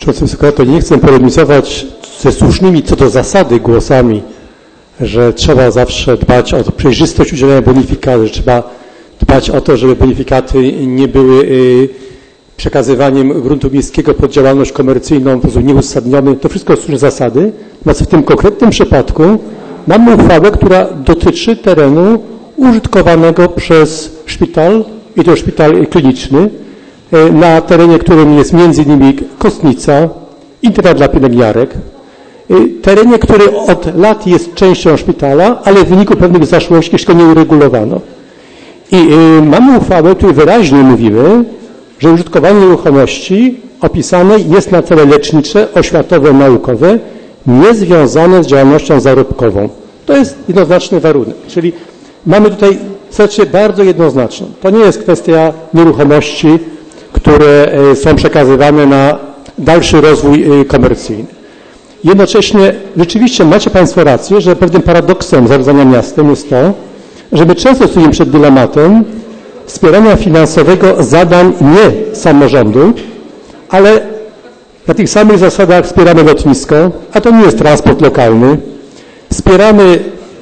To nie chcę polemizować ze słusznymi co do zasady głosami, że trzeba zawsze dbać o przejrzystość udzielania bonifikaty, że trzeba dbać o to, żeby bonifikaty nie były przekazywaniem gruntu miejskiego pod działalność komercyjną w sposób nieuzasadniony. To wszystko słuszne zasady. Natomiast w tym konkretnym przypadku mamy uchwałę, która dotyczy terenu użytkowanego przez szpital, i to szpital kliniczny, na terenie, którym jest m.in. kostnica, internat dla pielęgniarek, terenie, który od lat jest częścią szpitala, ale w wyniku pewnych zaszłości jeszcze go nie uregulowano. I mamy uchwałę, w której wyraźnie mówimy, że użytkowanie nieruchomości opisanej jest na cele lecznicze, oświatowe, naukowe, niezwiązane z działalnością zarobkową. To jest jednoznaczny warunek. Czyli mamy tutaj sytuację bardzo jednoznaczną. To nie jest kwestia nieruchomości, które są przekazywane na dalszy rozwój komercyjny. Jednocześnie rzeczywiście macie Państwo rację, że pewnym paradoksem zarządzania miastem jest to, że my często stoimy przed dylematem wspierania finansowego zadań nie samorządu, ale na tych samych zasadach wspieramy lotnisko, a to nie jest transport lokalny, wspieramy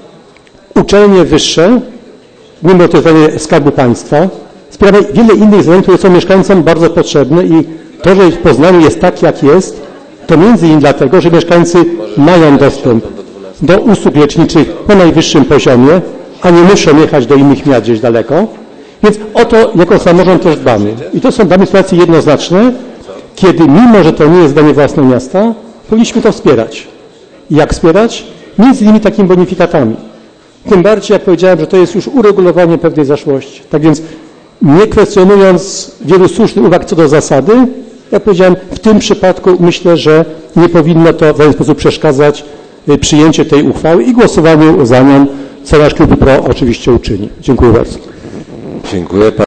uczelnie wyższe, mimo to zadanie Skarbu Państwa, wspieramy wiele innych zadań, które są mieszkańcom bardzo potrzebne i to, że w Poznaniu jest tak, jak jest, to między innymi dlatego, że mieszkańcy mają dostęp do usług leczniczych po najwyższym poziomie, a nie muszą jechać do innych miast gdzieś daleko. Więc o to jako samorząd też dbamy. I to są dla mnie sytuacje jednoznaczne, kiedy mimo, że to nie jest zdanie własne miasta, powinniśmy to wspierać. I jak wspierać? Między innymi takimi bonifikatami. Tym bardziej, jak powiedziałem, że to jest już uregulowanie pewnej zaszłości. Tak więc nie kwestionując wielu słusznych uwag co do zasady, jak powiedziałem, w tym przypadku myślę, że nie powinno to w żaden sposób przeszkadzać przyjęcie tej uchwały i głosowaniu za nią, co nasz klub PRO oczywiście uczyni. Dziękuję bardzo. Dziękuję.